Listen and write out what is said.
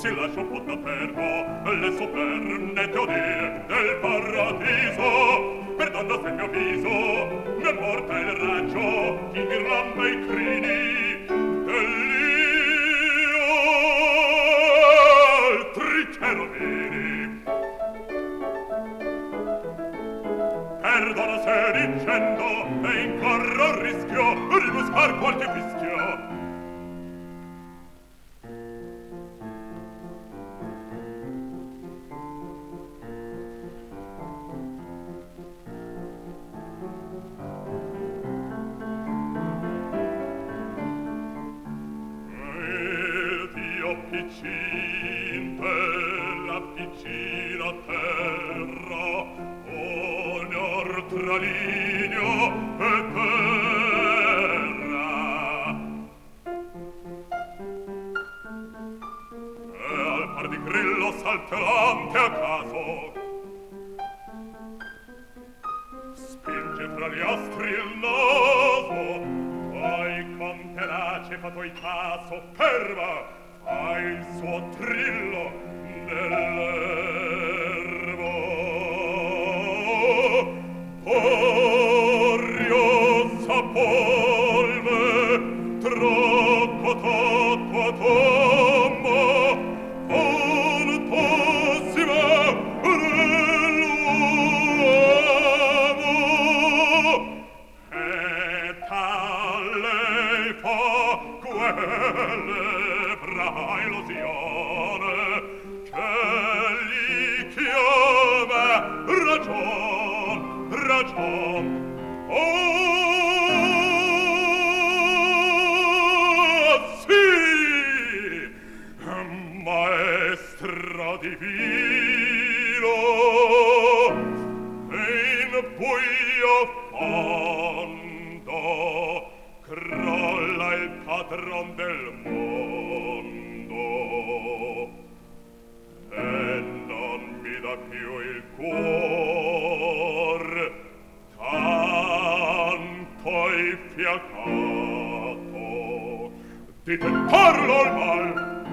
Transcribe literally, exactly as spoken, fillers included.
si lascia un po' da terra le superne teorie del paradiso. Per donna se il mio viso nel porta il raggio in ghirlanda i crini dell'io altri cherubini. Perdona se dicendo e incorro il rischio di buscar qualche fischio. Piccin bella piccina terra ogni ortralineo e terra e al par di grillo saltellante a caso spinge fra gli astri il naso poi con tenace fa tuoi caso ferma ha il suo trillo nell'erbo poriosa polve troppo troppo tomba con possima nell'uomo e tale fa quelle illusione che gli chiama ragion, ragion. Oh, sì, maestro divino, in buio fondo crolla il padron del mondo. E non mi dà più il cuor tanto il fiacato di tentarlo al mal